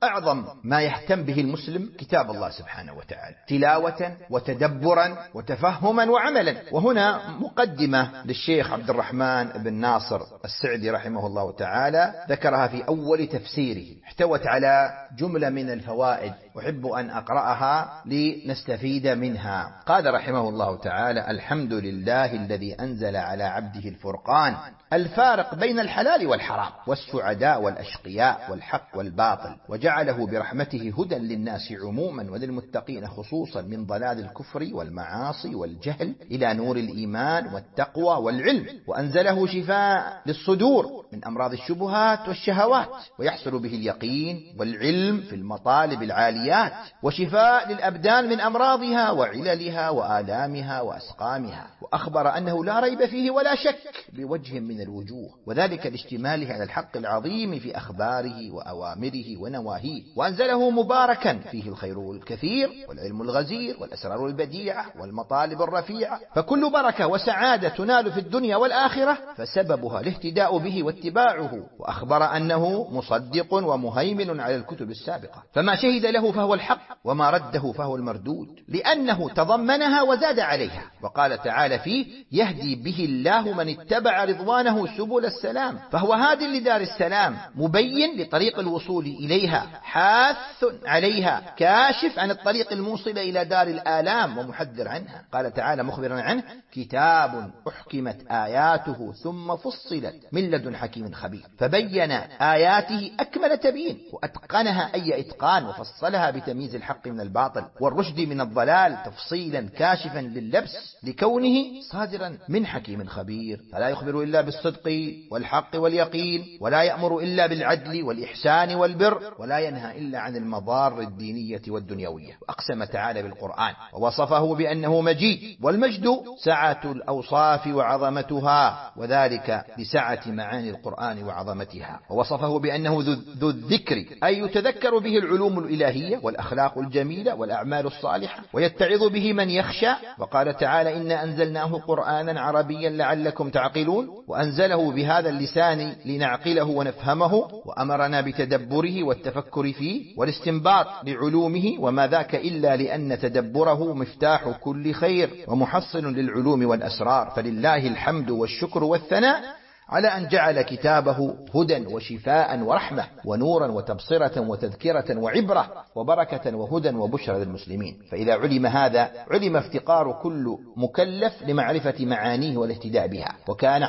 أعظم ما يهتم به المسلم كتاب الله سبحانه وتعالى تلاوة وتدبرا وتفهما وعملا. وهنا مقدمة للشيخ عبد الرحمن بن ناصر السعدي رحمه الله تعالى ذكرها في أول تفسيره، احتوت على جملة من الفوائد أحب أن أقرأها لنستفيد منها. قال رحمه الله تعالى: الحمد لله الذي أنزل على عبده الفرقان الفارق بين الحلال والحرام والسعداء والأشقياء والحق والباطل، وجعله برحمته هدى للناس عموما وللمتقين خصوصا من ضلال الكفر والمعاصي والجهل إلى نور الإيمان والتقوى والعلم، وأنزله شفاء للصدور من أمراض الشبهات والشهوات، ويحصل به اليقين والعلم في المطالب العاليات، وشفاء للأبدان من أمراضها وعللها وآلامها وأسقامها. وأخبر أنه لا ريب فيه ولا شك بوجه من الوجوه، وذلك لاشتماله على الحق العظيم في أخباره وأوامره ونواهيه، وأنزله مباركا فيه الخير الكثير والعلم الغزير والأسرار البديعة والمطالب الرفيعة، فكل بركة وسعادة تنال في الدنيا والآخرة فسببها الاهتداء به واتباعه. وأخبر أنه مصدق ومهيمن على الكتب السابقة، فما شهد له فهو الحق وما رده فهو المردود، لأنه تضمنها وزاد عليها. وقال تعالى فيه: يهدي به الله من اتبع رضوانه سبل السلام، فهو هاد لدار السلام مبين لطريق الوصول إليها، حاث عليها، كاشف عن الطريق الموصل إلى دار الآلام ومحذر عنها. قال تعالى مخبرا عنه: كتاب أحكمت آياته ثم فصلت من لدن حكيم خبير، فبين آياته أكمل تبيين وأتقنها أي إتقان، وفصلها بتمييز الحق من الباطل والرشد من الضلال تفصيلا كاشفا لللبس لكونه صادرا من حكيم خبير، فلا يخبر إلا بالصدق والحق واليقين، ولا يأمر إلا بالعدل والإحسان والبر، ولا ينهى إلا عن المضار الدينية والدنيوية. وأقسم تعالى بالقرآن ووصفه بأنه مجيد، والمجد سعة الأوصاف وعظمتها، وذلك لسعة معاني القرآن وعظمتها. ووصفه بأنه ذو الذكر، أي يتذكر به العلوم الإلهية والأخلاق الجميلة والأعمال الصالحة، ويتعظ به من يخشى. وقال تعالى: إنا أنزلناه قرآنا عربيا لعلكم تعقلون، وأنزله بهذا اللسان لنعقله ونفهمه، وأمرنا بتدبره والتفكر فيه والاستنباط لعلومه، وما ذاك إلا لأن تدبره مفتاح كل خير ومحصل للعلوم والأسرار. فلله الحمد والشكر والثناء على أن جعل كتابه هدى وشفاء ورحمة ونورا وتبصرة وتذكرة وعبرة وبركة وهدى وبشرى للمسلمين. فإذا علم هذا علم افتقار كل مكلف لمعرفة معانيه والاهتداء بها، وكان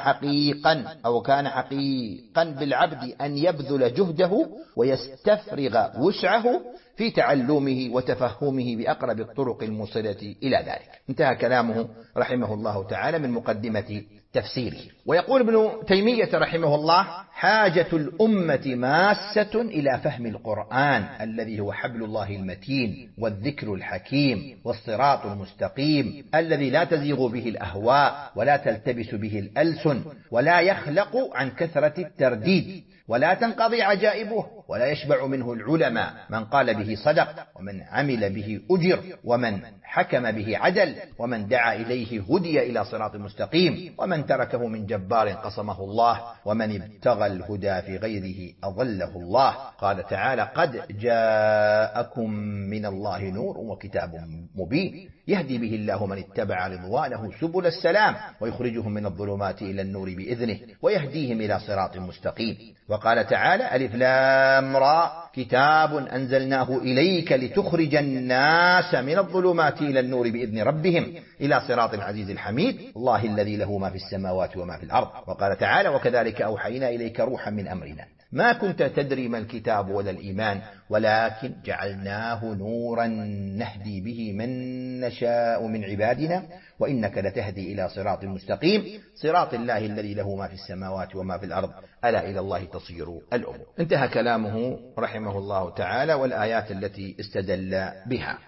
حقيقا بالعبد أن يبذل جهده ويستفرغ وسعه في تعلمه وتفهمه بأقرب الطرق الموصلة إلى ذلك. انتهى كلامه رحمه الله تعالى من مقدمة تفسيره. ويقول ابن تيمية رحمه الله: حاجة الأمة ماسة إلى فهم القرآن الذي هو حبل الله المتين والذكر الحكيم والصراط المستقيم الذي لا تزيغ به الأهواء ولا تلتبس به الألسن ولا يخلق عن كثرة الترديد ولا تنقضي عجائبه ولا يشبع منه العلماء. من قال به صدق، ومن عمل به أجر، ومن حكم به عدل، ومن دعا إليه هدي إلى صراط مستقيم، ومن تركه من جبار قصمه الله، ومن ابتغى الهدى في غيره أضله الله. قال تعالى: قد جاءكم من الله نور وكتاب مبين يهدي به الله من اتبع رضوانه سبل السلام ويخرجهم من الظلمات إلى النور بإذنه ويهديهم إلى صراط مستقيم. وقال تعالى: ألف لام را كتاب أنزلناه إليك لتخرج الناس من الظلمات إلى النور بإذن ربهم إلى صراط العزيز الحميد الله الذي له ما في السماوات وما في الأرض. وقال تعالى: وكذلك أوحينا إليك روحا من أمرنا ما كنت تدري ما الكتاب ولا الإيمان ولكن جعلناه نورا نهدي به من نشاء من عبادنا وإنك لتهدي إلى صراط مستقيم صراط الله الذي له ما في السماوات وما في الأرض ألا إلى الله تصير الأمور. انتهى كلامه رحمه الله تعالى والآيات التي استدل بها.